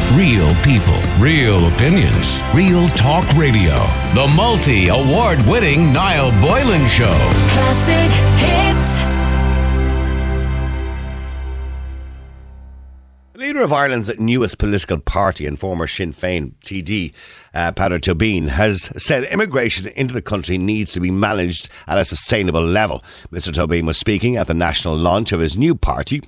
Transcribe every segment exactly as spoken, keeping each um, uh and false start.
Real people, real opinions, Real Talk Radio. The multi-award-winning Niall Boylan Show. Classic hits. The leader of Ireland's newest political party and former Sinn Féin T D, uh, Peadar Tóibín, has said immigration into the country needs to be managed at a sustainable level. Mr Tóibín was speaking at the national launch of his new party,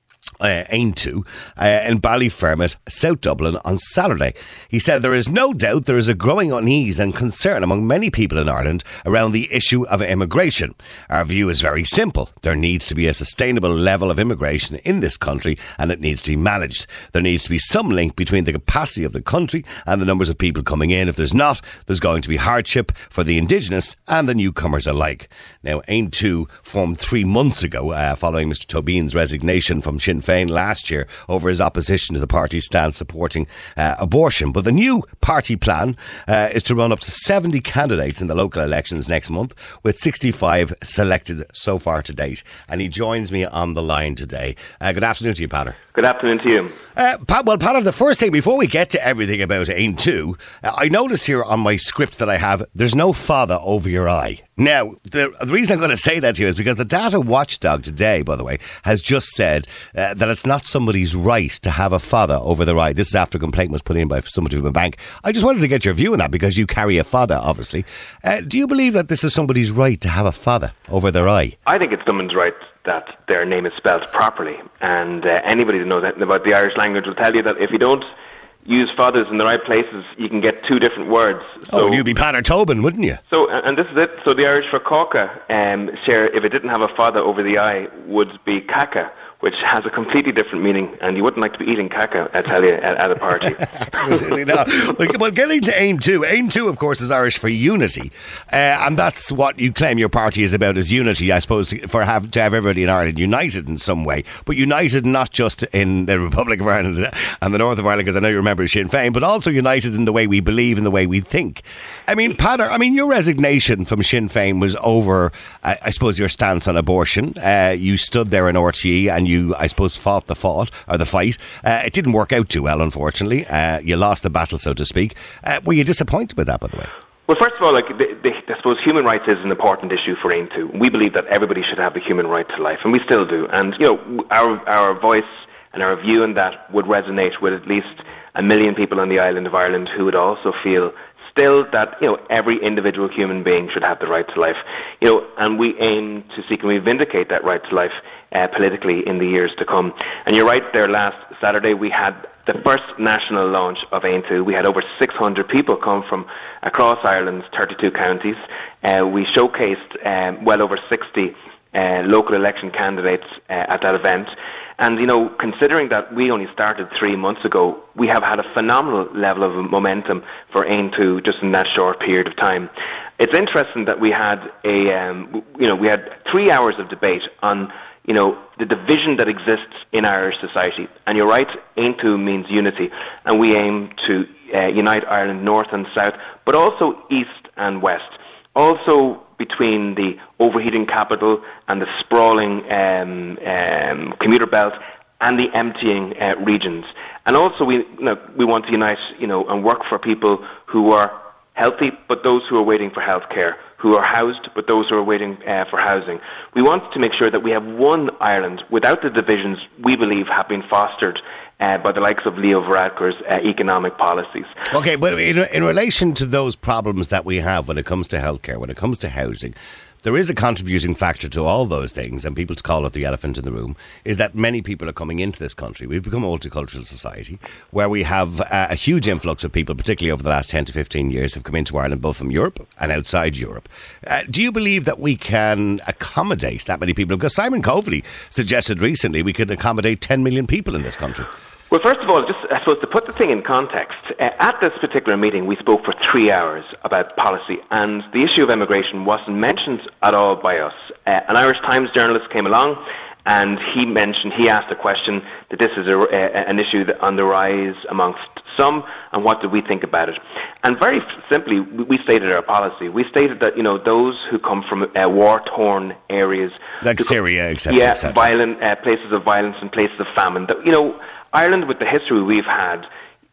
Uh, Aontú, uh, in Ballyfermot, South Dublin on Saturday. He said there is no doubt there is a growing unease and concern among many people in Ireland around the issue of immigration. Our view is very simple. There needs to be a sustainable level of immigration in this country and it needs to be managed. There needs to be some link between the capacity of the country and the numbers of people coming in. If there's not, there's going to be hardship for the indigenous and the newcomers alike. Now, Aontú formed three months ago uh, following Mr Tóibín's resignation from Sinn Féin last year over his opposition to the party's stance supporting uh, abortion. But the new party plan uh, is to run up to seventy candidates in the local elections next month, with sixty-five selected so far to date. And he joins me on the line today. Uh, good afternoon to you, Peadar. Good afternoon to you. Uh, Pat, well, Peadar, the first thing, before we get to everything about Aontú, uh, I notice here on my script that I have, there's no father over your eye. Now, the, the reason I'm going to say that to you is because the data watchdog today, by the way, has just said uh, that it's not somebody's right to have a father over their eye. This is after a complaint was put in by somebody from a bank. I just wanted to get your view on that because you carry a father, obviously. Uh, do you believe that this is somebody's right to have a father over their eye? I think it's someone's right that their name is spelled properly. And uh, anybody that knows anything about the Irish language will tell you that if you don't use fathers in the right places, you can get two different words. So, oh, you'd be Peadar Tóibín, wouldn't you? So, and this is it. So the Irish for caca, um, share, if it didn't have a father over the eye, would be caca, which has a completely different meaning, and you wouldn't like to be eating caca, I tell you, at, at a party. Absolutely not. Well, getting to Aontú, Aontú, of course, is Irish for unity, uh, and that's what you claim your party is about, is unity, I suppose, to, for have, to have everybody in Ireland united in some way, but united not just in the Republic of Ireland and the North of Ireland, because I know you remember Sinn Féin, but also united in the way we believe, in the way we think. I mean, Peadar, I mean, your resignation from Sinn Féin was over, uh, I suppose, your stance on abortion. Uh, you stood there in R T E and you, I suppose, fought the fought or the fight. Uh, it didn't work out too well, unfortunately. Uh, you lost the battle, so to speak. Uh, were you disappointed with that, by the way? Well, first of all, like the, the, I suppose human rights is an important issue for Aontú. We believe that everybody should have the human right to life, and we still do. And you know, our our voice and our view in that would resonate with at least a million people on the island of Ireland who would also feel still that, you know, every individual human being should have the right to life. You know, and we aim to seek and we vindicate that right to life uh, politically in the years to come. And you're right, there last Saturday we had the first national launch of Aontú. We had over six hundred people come from across Ireland's thirty-two counties. Uh, we showcased um, well over sixty uh, local election candidates uh, at that event. And, you know, considering that we only started three months ago, we have had a phenomenal level of momentum for Aontú just in that short period of time. It's interesting that we had a, um, you know, we had three hours of debate on, you know, the division that exists in Irish society. And you're right, Aontú means unity. And we aim to uh, unite Ireland north and south, but also east and west. Also between the overheating capital and the sprawling um, um, commuter belt and the emptying uh, regions. And also we, you know, we want to unite, you know, and work for people who are healthy, but those who are waiting for health care, who are housed, but those who are waiting uh, for housing. We want to make sure that we have one Ireland without the divisions we believe have been fostered Uh, by the likes of Leo Varadkar's uh, economic policies. Okay, but in, in relation to those problems that we have when it comes to healthcare, when it comes to housing, there is a contributing factor to all those things, and people call it the elephant in the room, is that many people are coming into this country. We've become a multicultural society where we have uh, a huge influx of people, particularly over the last ten to fifteen years, have come into Ireland, both from Europe and outside Europe. Uh, do you believe that we can accommodate that many people? Because Simon Coveney suggested recently we could accommodate ten million people in this country. Well, first of all, just I suppose to put the thing in context, uh, at this particular meeting we spoke for three hours about policy, and the issue of immigration wasn't mentioned at all by us. Uh, an Irish Times journalist came along and he mentioned, he asked a question that this is a, a, an issue that on the rise amongst some, and what do we think about it? And very simply, we stated our policy. We stated that, you know, those who come from uh, war-torn areas, like Syria, et cetera, yeah, et cetera. violent uh, places of violence and places of famine, that, you know, Ireland, with the history we've had,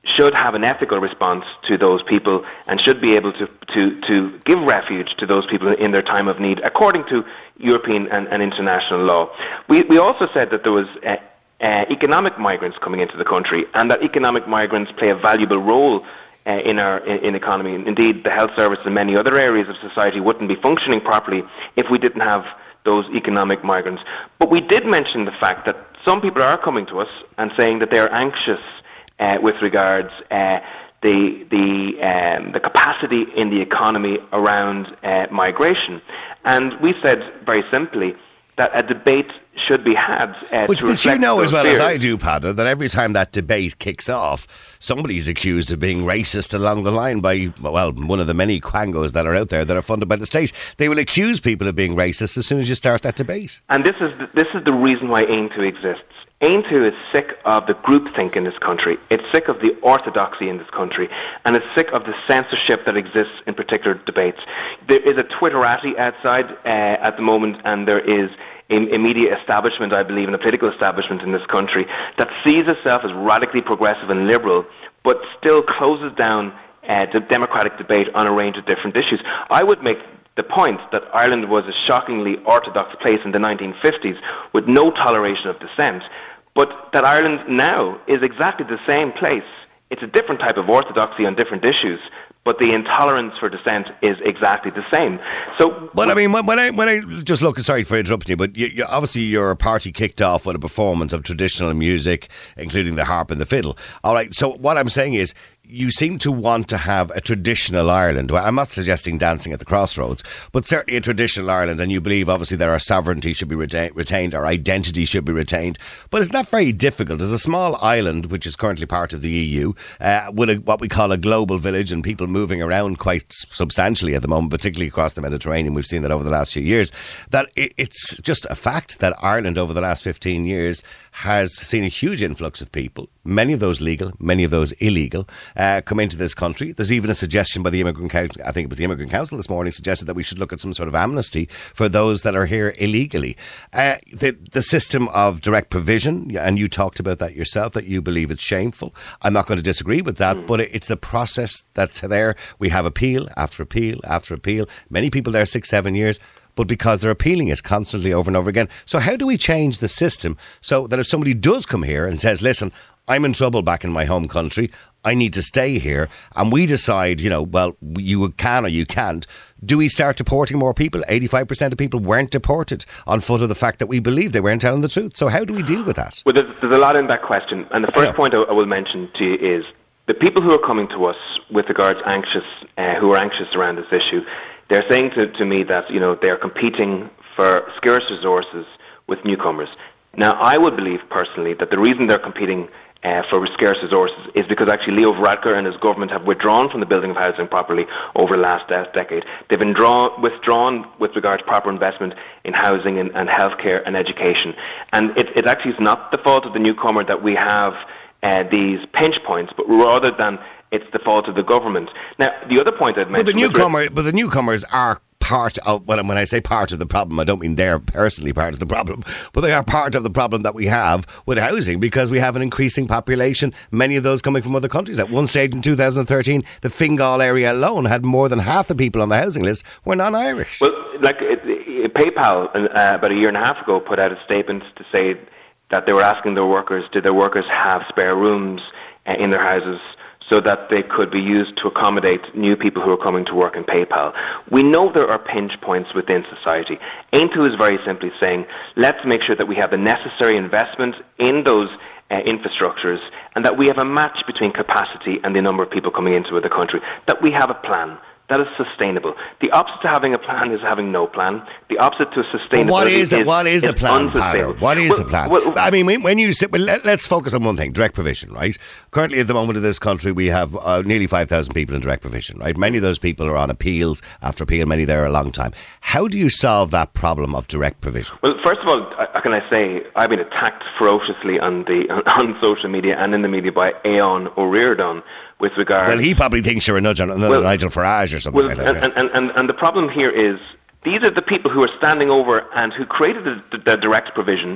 should have an ethical response to those people and should be able to, to, to give refuge to those people in their time of need, according to European and, and international law. We, we also said that there was uh, uh, economic migrants coming into the country, and that economic migrants play a valuable role uh, in our in, in economy. Indeed, the health service and many other areas of society wouldn't be functioning properly if we didn't have those economic migrants. But we did mention the fact that some people are coming to us and saying that they're anxious Uh, with regards uh, the the um, the capacity in the economy around uh, migration, and we said very simply that a debate should be had. Uh, but to but you know as well fears. as I do, Padda, that every time that debate kicks off, somebody's accused of being racist along the line by, well, one of the many quangos that are out there that are funded by the state. They will accuse people of being racist as soon as you start that debate. And this is the, this is the reason why Ain two exists. Ain two is sick of the groupthink in this country. It's sick of the orthodoxy in this country, and it's sick of the censorship that exists in particular debates. There is a Twitterati outside uh, at the moment, and there is a, a media establishment, I believe, and a political establishment in this country that sees itself as radically progressive and liberal, but still closes down uh, the democratic debate on a range of different issues. I would make the point that Ireland was a shockingly orthodox place in the nineteen fifties with no toleration of dissent, but that Ireland now is exactly the same place. It's a different type of orthodoxy on different issues, but the intolerance for dissent is exactly the same. So, well, I mean, when, when I when I just look, sorry for interrupting you, but you, you, obviously your party kicked off with a performance of traditional music, including the harp and the fiddle. All right, so what I'm saying is, you seem to want to have a traditional Ireland. Well, I'm not suggesting dancing at the crossroads, but certainly a traditional Ireland, and you believe obviously that our sovereignty should be reta- retained, our identity should be retained. But it's not very difficult. As a small island, which is currently part of the E U, uh, with a, what we call a global village and people moving around quite substantially at the moment, particularly across the Mediterranean. We've seen that over the last few years, that it, it's just a fact that Ireland over the last fifteen years has seen a huge influx of people, many of those legal, many of those illegal, uh, come into this country. There's even a suggestion by the Immigrant Council, I think it was the Immigrant Council this morning, suggested that we should look at some sort of amnesty for those that are here illegally. Uh, the, the system of direct provision, and you talked about that yourself, that you believe it's shameful. I'm not going to disagree with that, mm. but it's the process that's there. We have appeal after appeal after appeal. Many people there six, seven years. But because they're appealing it constantly over and over again. So how do we change the system so that if somebody does come here and says, listen, I'm in trouble back in my home country, I need to stay here, and we decide, you know, well, you can or you can't, do we start deporting more people? eighty-five percent of people weren't deported on foot of the fact that we believe they weren't telling the truth. So how do we deal with that? Well, there's, there's a lot in that question. And the first I point I, I will mention to you is the people who are coming to us with regards anxious, uh, who are anxious around this issue, they're saying to, to me that, you know, they're competing for scarce resources with newcomers. Now, I would believe personally that the reason they're competing uh, for scarce resources is because actually Leo Varadkar and his government have withdrawn from the building of housing properly over the last uh, decade. They've been drawn, withdrawn with regard to proper investment in housing and, and healthcare and education. And it, it actually is not the fault of the newcomer that we have uh, these pinch points, but rather than it's the fault of the government. Now, the other point I'd mention... But the, newcomer, but the newcomers are part of... When, when I say part of the problem, I don't mean they're personally part of the problem, but they are part of the problem that we have with housing, because we have an increasing population, many of those coming from other countries. At one stage in two thousand thirteen, the Fingal area alone had more than half the people on the housing list were non-Irish. Well, like it, it, PayPal, uh, about a year and a half ago, put out a statement to say that they were asking their workers, did their workers have spare rooms uh, in their houses, so that they could be used to accommodate new people who are coming to work in PayPal. We know there are pinch points within society. Ain two is very simply saying, let's make sure that we have the necessary investment in those uh, infrastructures, and that we have a match between capacity and the number of people coming into the country, that we have a plan that is sustainable. The opposite to having a plan is having no plan. The opposite to sustainability what is the, is what is, is the plan, unsustainable. What is well, the plan? Well, I mean, when, when you sit, well, let, let's focus on one thing: direct provision, right? Currently, at the moment in this country, we have uh, nearly five thousand people in direct provision, right? Many of those people are on appeals after appeal. Many there a long time. How do you solve that problem of direct provision? Well, first of all, how can I say I've been attacked ferociously on the on social media and in the media by Aon O'Riordan with regard... Well, he probably thinks you're another, another well, Nigel Farage or something well, like that. And, and, and, and the problem here is these are the people who are standing over and who created the, the, the direct provision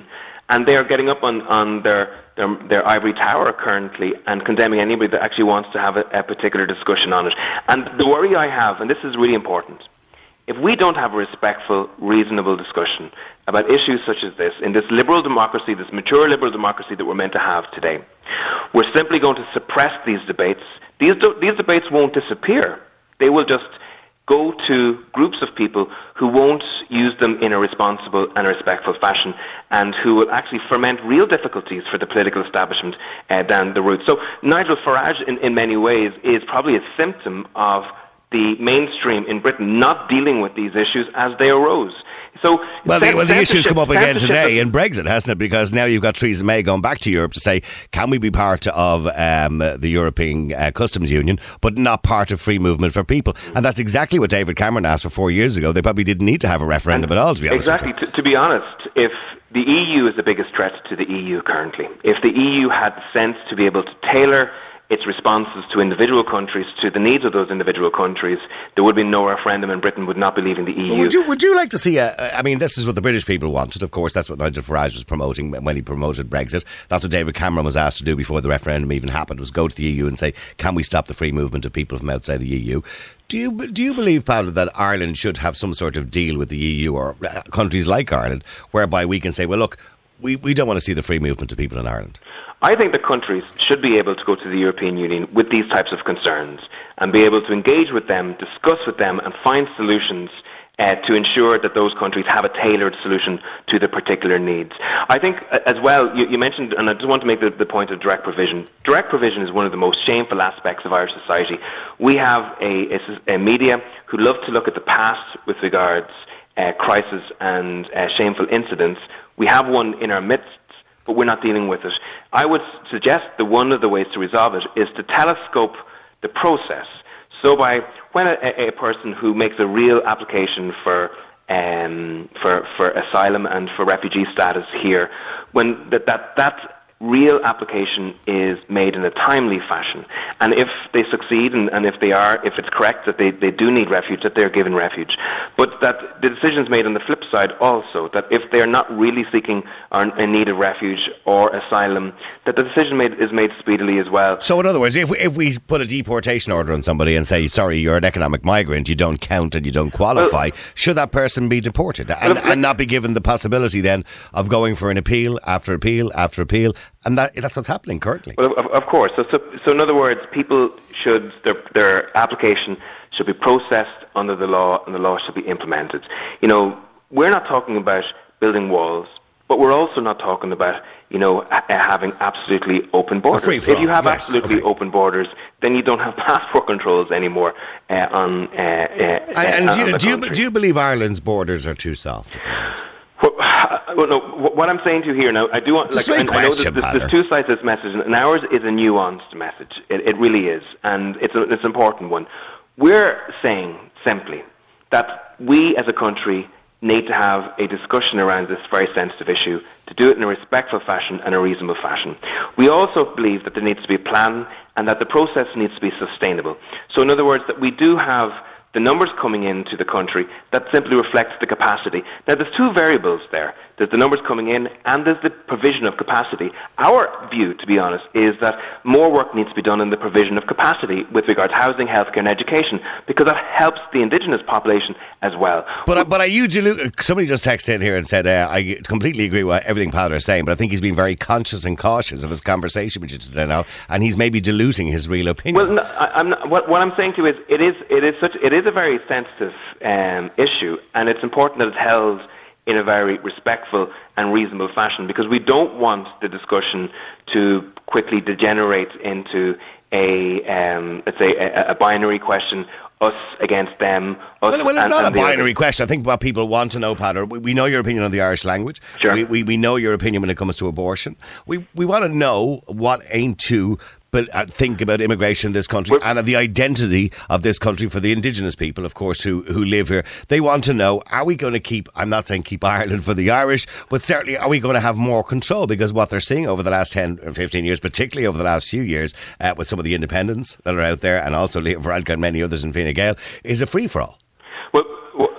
And they are getting up on, on their, their their ivory tower currently and condemning anybody that actually wants to have a, a particular discussion on it. And the worry I have, and this is really important, if we don't have a respectful, reasonable discussion about issues such as this, in this liberal democracy, this mature liberal democracy that we're meant to have today, we're simply going to suppress these debates. These, do, these debates won't disappear. They will just go to groups of people who won't use them in a responsible and a respectful fashion, and who will actually ferment real difficulties for the political establishment uh, down the road. So Nigel Farage, in, in many ways, is probably a symptom of the mainstream in Britain not dealing with these issues as they arose. So, well, the, well, the issues come up again today of, in Brexit, hasn't it? Because now you've got Theresa May going back to Europe to say, can we be part of um, the European uh, Customs Union, but not part of free movement for people? And that's exactly what David Cameron asked for four years ago. They probably didn't need to have a referendum at all, to be honest. Exactly. To, to be honest, if the E U is the biggest threat to the E U currently, if the E U had the sense to be able to tailor its responses to individual countries, to the needs of those individual countries, there would be no referendum and Britain would not be leaving the E U. Would you, would you like to see a, I mean, this is what the British people wanted, of course. That's what Nigel Farage was promoting when he promoted Brexit. That's what David Cameron was asked to do before the referendum even happened, was go to the E U and say, can we stop the free movement of people from outside the E U? Do you do you believe, Paolo, that Ireland should have some sort of deal with the E U, or countries like Ireland, whereby we can say, well, look, we, we don't want to see the free movement of people in Ireland? I think the countries should be able to go to the European Union with these types of concerns and be able to engage with them, discuss with them, and find solutions uh, to ensure that those countries have a tailored solution to their particular needs. I think, uh, as well, you, you mentioned, and I just want to make the, the point of direct provision. Direct provision is one of the most shameful aspects of Irish society. We have a, a, a media who love to look at the past with regards uh, crisis and uh, shameful incidents. We have one in our midst, but we're not dealing with it. I would suggest that one of the ways to resolve it is to telescope the process. So by when a, a person who makes a real application for um, for for asylum and for refugee status here, when that that that real application is made in a timely fashion, and if they succeed, and, and if they are, if it's correct that they, they do need refuge, that they're given refuge, but that the decision is made on the flip side also, that if they're not really seeking or in need of refuge or asylum, that the decision made is made speedily as well. So in other words, if we, if we put a deportation order on somebody and say, sorry, you're an economic migrant, you don't count and you don't qualify, well, should that person be deported and, well, and not be given the possibility then of going for an appeal after appeal after appeal? And that, that's what's happening currently. Well, of, of course. So, so, so in other words, people should, their, their application should be processed under the law, and the law should be implemented. You know, we're not talking about building walls, but we're also not talking about, you know, ha- having absolutely open borders. Free for if you have yes, absolutely okay. open borders, then you don't have passport controls anymore uh, on. Uh, uh, and and uh, do, on you, the do, you, country. do you believe Ireland's borders are too soft? Well, well, no, what I'm saying to you here now, I do want, it's like, a I, I know question, there's, there's two sides to this message, and ours is a nuanced message. It, it really is, and it's, a, it's an important one. We're saying simply that we as a country need to have a discussion around this very sensitive issue, to do it in a respectful fashion and a reasonable fashion. We also believe that there needs to be a plan and that the process needs to be sustainable. So in other words, that we do have the numbers coming into the country that simply reflects the capacity. Now, there's two variables there. There's the numbers coming in and there's the provision of capacity. Our view, to be honest, is that more work needs to be done in the provision of capacity with regard to housing, healthcare and education, because that helps the indigenous population as well. But, but are you delu- somebody just texted in here and said, uh, I completely agree with everything Paolo is saying, but I think he's been very conscious and cautious of his conversation with you today now, and he's maybe diluting his real opinion. Well, no, I, I'm not, what, what I'm saying to you is, it is, it is, such, it is a very sensitive um, issue, and it's important that it's held in a very respectful and reasonable fashion, because we don't want the discussion to quickly degenerate into a, um, let's say, a, a binary question, us against them. Us well, well, it's and, not and a binary other. question. I think what people want to know, Paolo, we, we know your opinion on the Irish language. Sure. We, we, we know your opinion when it comes to abortion. We, we want to know what ain't to but uh, think about immigration in this country well, and of the identity of this country for the indigenous people, of course, who, who live here. They want to know, are we going to keep, I'm not saying keep Ireland for the Irish, but certainly are we going to have more control? Because what they're seeing over the last ten or fifteen years, particularly over the last few years, uh, with some of the independents that are out there, and also Leo Varadkar and many others in Fine Gael, is a free-for-all. Well,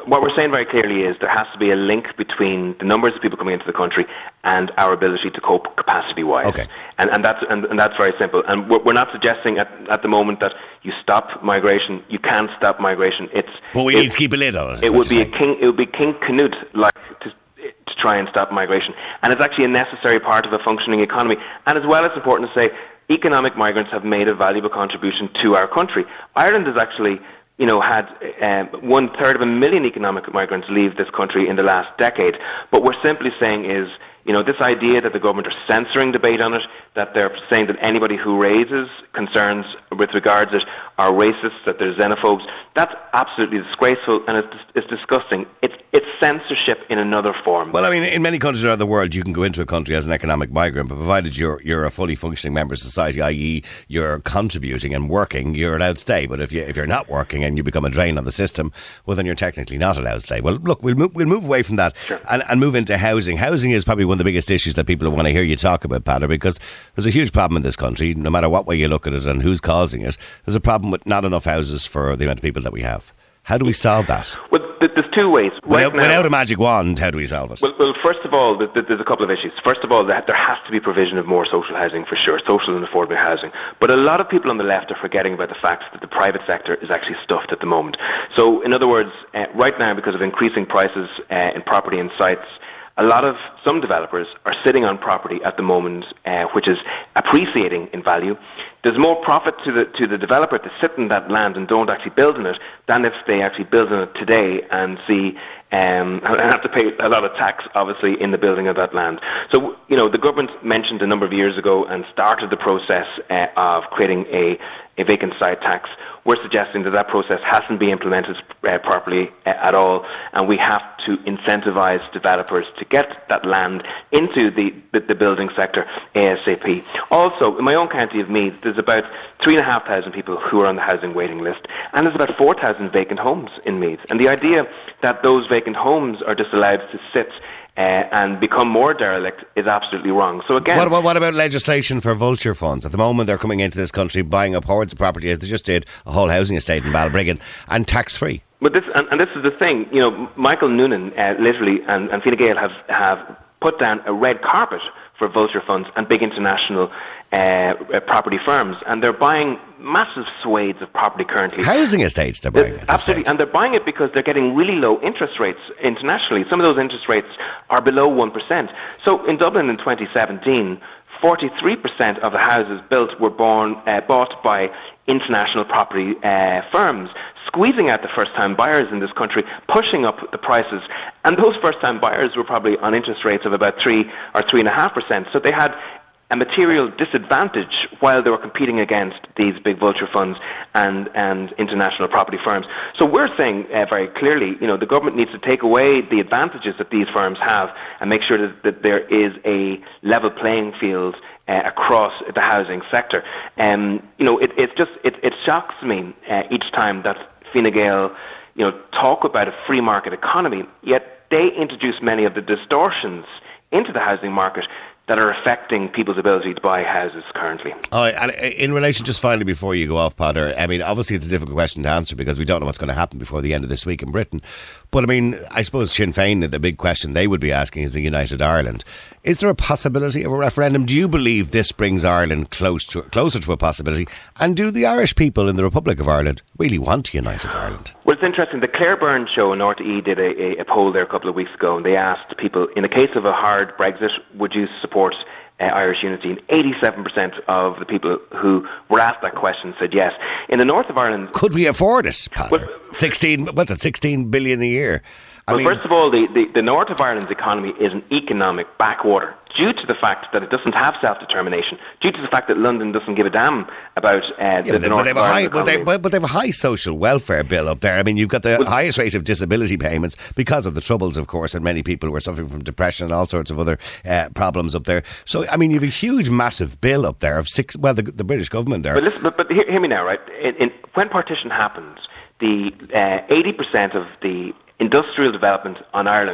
what we're saying very clearly is there has to be a link between the numbers of people coming into the country and our ability to cope capacity-wise. Okay. And, and, that's, and, and that's very simple. And we're, we're not suggesting at, at the moment that you stop migration. You can't stop migration. It's But we it, need to keep a lid on it. It would be a king. It would be King Canute-like to, to try and stop migration. And it's actually a necessary part of a functioning economy. And as well, it's important to say economic migrants have made a valuable contribution to our country. Ireland has actually, you know, had um, one third of a million economic migrants leave this country in the last decade. But we're simply saying is, you know, this idea that the government are censoring debate on it, that they're saying that anybody who raises concerns with regards to it are racists, that they're xenophobes, that's absolutely disgraceful and it's, it's disgusting. It's, it's censorship in another form. Well, I mean, in many countries around the world, you can go into a country as an economic migrant, but provided you're you're a fully functioning member of society, that is you're contributing and working, you're allowed to stay. But if, you, if you're not working and you become a drain on the system, well, then you're technically not allowed to stay. Well, look, we'll move, we'll move away from that sure. and, and move into housing. Housing is probably one of the biggest issues that people want to hear you talk about, Peadar, because there's a huge problem in this country, no matter what way you look at it and who's causing it. There's a problem with not enough houses for the amount of people that we have. How do we solve that? Well, there's two ways. Right without, now, without a magic wand, how do we solve it? Well, well first of all, there's a couple of issues. First of all, there has to be provision of more social housing for sure, social and affordable housing. But a lot of people on the left are forgetting about the fact that the private sector is actually stuffed at the moment. So, in other words, uh, right now, because of increasing prices uh, in property and sites, a lot of some developers are sitting on property at the moment, uh, which is appreciating in value. There's more profit to the to the developer to sit in that land and don't actually build in it than if they actually build in it today and see um, and have to pay a lot of tax, obviously, in the building of that land. So, you know, the government mentioned a number of years ago and started the process uh, of creating a, a vacant site tax. We're suggesting that that process hasn't been implemented uh, properly uh, at all, and we have to incentivise developers to get that land into the, the, the building sector ASAP. Also, in my own county of Meath, there's about three and a half thousand people who are on the housing waiting list, and there's about four thousand vacant homes in Meath. And the idea that those vacant homes are just allowed to sit Uh, and become more derelict is absolutely wrong. So again, what about, what about legislation for vulture funds? At the moment, they're coming into this country, buying up hordes of property, as they just did a whole housing estate in Balbriggan, and tax free. But this, and, and this is the thing, you know, Michael Noonan, uh, literally, and, and Fine Gael have have put down a red carpet for vulture funds and big international uh, property firms, and they're buying massive swathes of property currently. Housing estates they're buying. They're, absolutely, and they're buying it because they're getting really low interest rates internationally. Some of those interest rates are below one percent. So in Dublin in twenty seventeen, forty-three percent of the houses built were born, uh, bought by international property uh, firms, squeezing out the first-time buyers in this country, pushing up the prices. And those first-time buyers were probably on interest rates of about three or three and a half percent. So they had a material disadvantage while they were competing against these big vulture funds and, and international property firms. So we're saying uh, very clearly, you know, the government needs to take away the advantages that these firms have and make sure that, that there is a level playing field uh, across the housing sector. Um, you know, it, it's just it, it shocks me uh, each time that Fine Gael, you know, talk about a free market economy, yet they introduce many of the distortions into the housing market that are affecting people's ability to buy houses currently. Oh, and in relation, just finally before you go off, Peadar, I mean, obviously it's a difficult question to answer because we don't know what's going to happen before the end of this week in Britain. But I mean, I suppose Sinn Féin, the big question they would be asking is the United Ireland. Is there a possibility of a referendum? Do you believe this brings Ireland close to, closer to a possibility? And do the Irish people in the Republic of Ireland really want United Ireland? Well, it's interesting. The Claire Byrne show in R T E did a, a, a poll there a couple of weeks ago, and they asked people, in the case of a hard Brexit, would you support Uh, Irish unity? And eighty-seven percent of the people who were asked that question said yes. In the north of Ireland... Could we afford it, Peadar? Well, sixteen, what's it, sixteen billion a year? I well, mean, first of all, the, the, the north of Ireland's economy is an economic backwater due to the fact that it doesn't have self-determination, due to the fact that London doesn't give a damn about uh, yeah, the, but, the they, north but, they have of a high, Ireland but, they, economy. but, but they have a high social welfare bill up there. I mean, you've got the well, highest rate of disability payments because of the troubles, of course, and many people were suffering from depression and all sorts of other uh, problems up there. So, I mean, you have a huge, massive bill up there of six, well, the, the British government there. But, listen, but, but hear, hear me now, right? In, in, when partition happens, the uh, eighty percent of the industrial development on Ireland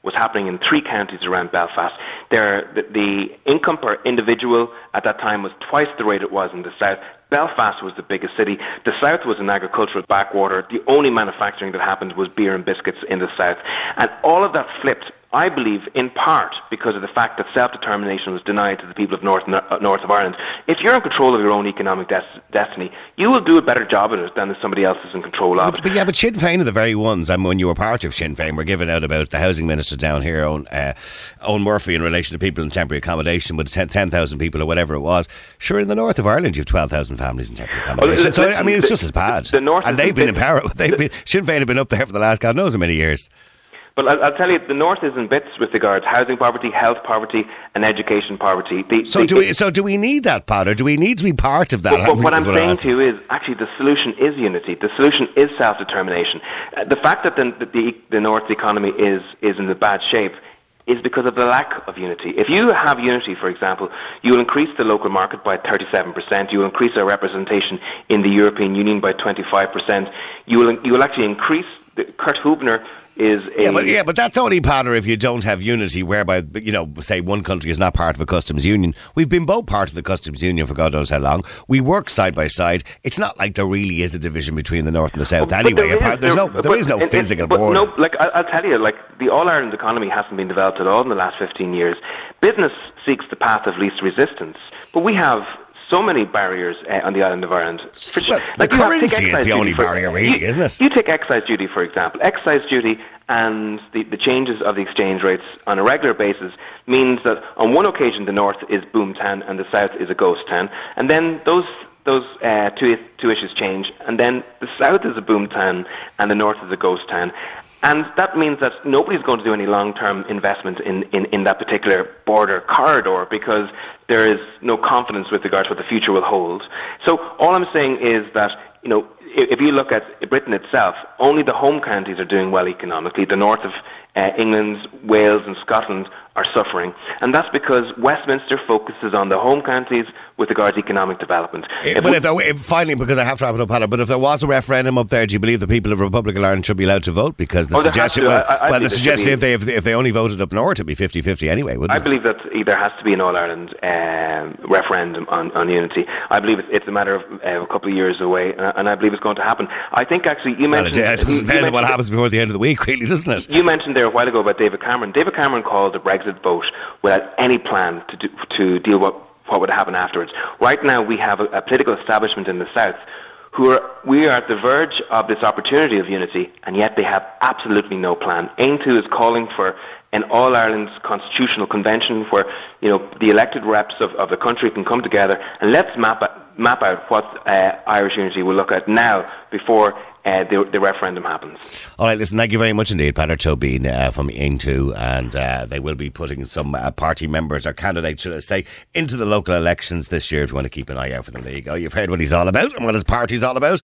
was happening in three counties around Belfast. There, the, the income per individual at that time was twice the rate it was in the south. Belfast was the biggest city. The south was an agricultural backwater. The only manufacturing that happened was beer and biscuits in the south. And all of that flipped, I believe, in part because of the fact that self-determination was denied to the people of North, uh, North of Ireland. If you're in control of your own economic des- destiny, you will do a better job at it than if somebody else is in control of but, it. But yeah, but Sinn Féin are the very ones, and when you were part of Sinn Féin, were giving out about the housing minister down here, Owen, uh, Owen Murphy, in relation to people in temporary accommodation with ten thousand people or whatever it was. Sure, in the north of Ireland, you have twelve thousand families in temporary accommodation. Well, so, I mean, it's the, just as bad. The north and they've been in power. They've been, Sinn Féin have been up there for the last God knows how many years. But I'll, I'll tell you, the North is in bits with regards to housing poverty, health poverty, and education poverty. The, so, the, do we, so do we need that, Pat, or do we need to be part of that? But, but what I'm what saying to you is, actually, the solution is unity. The solution is self-determination. Uh, the fact that the, the, the North's economy is, is in the bad shape is because of the lack of unity. If you have unity, for example, you will increase the local market by thirty-seven percent. You will increase our representation in the European Union by twenty-five percent. You will, you will actually increase... The, Kurt Hubner is a... Yeah but, yeah, but that's only, Patter, if you don't have unity, whereby, you know, say one country is not part of a customs union. We've been both part of the customs union for God knows how long. We work side by side. It's not like there really is a division between the north and the south well, anyway. There apart, is, there's there, no, there but, is no it, physical it, but border. No, like, I, I'll tell you, like, the All-Ireland economy hasn't been developed at all in the last fifteen years. Business seeks the path of least resistance, but we have so many barriers uh, on the island of Ireland. Well, like the currency is the only for, barrier, really, you, isn't it? You take excise duty, for example. Excise duty and the, the changes of the exchange rates on a regular basis means that on one occasion the north is boom town and the south is a ghost town, and then those those uh, two two issues change, and then the south is a boom town and the north is a ghost town. And that means that nobody's going to do any long-term investment in, in, in that particular border corridor because there is no confidence with regard to what the future will hold. So all I'm saying is that, you know, if you look at Britain itself, only the home counties are doing well economically. The north of uh, England, Wales and Scotland are suffering. And that's because Westminster focuses on the home counties with regard to economic development. It, well, if there, if, finally, because I have to wrap it up, Hannah, but if there was a referendum up there, do you believe the people of Republic of Ireland should be allowed to vote? Because the oh, suggestion, well, I, I well the suggestion if they if, if they only voted up north, it'd be fifty-fifty anyway, wouldn't I it? I believe that there has to be an All-Ireland um, referendum on, on unity. I believe it's, it's a matter of uh, a couple of years away, uh, and I believe it's going to happen. I think actually you mentioned... Well, it, it depends on what happens before the end of the week, really, doesn't it? You mentioned there a while ago about David Cameron. David Cameron called the Brexit vote without any plan to do, to deal with what would happen afterwards. Right now we have a, a political establishment in the south who are, we are at the verge of this opportunity of unity, and yet they have absolutely no plan. Aontú is calling for an All-Ireland Constitutional Convention where, you know, the elected reps of, of the country can come together and let's map out, map out what uh, Irish unity will look at now before uh, the, the referendum happens. All right, listen, thank you very much indeed, Peadar Tóibín uh, from Aontú, and uh, they will be putting some uh, party members or candidates, should I say, into the local elections this year if you want to keep an eye out for them. There you go. You've heard what he's all about and what his party's all about.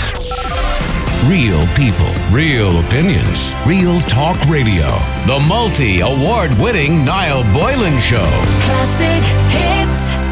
Real people, real opinions, real talk radio. The multi-award winning Niall Boylan Show. Classic hits.